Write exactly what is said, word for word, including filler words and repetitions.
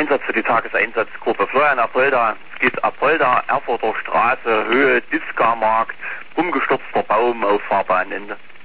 Einsatz für die Tageseinsatzgruppe Florian Apolda. Es geht Apolda, Erfurter Straße, Höhe Diska-Markt, umgestürzter Baum auf Fahrbahnende.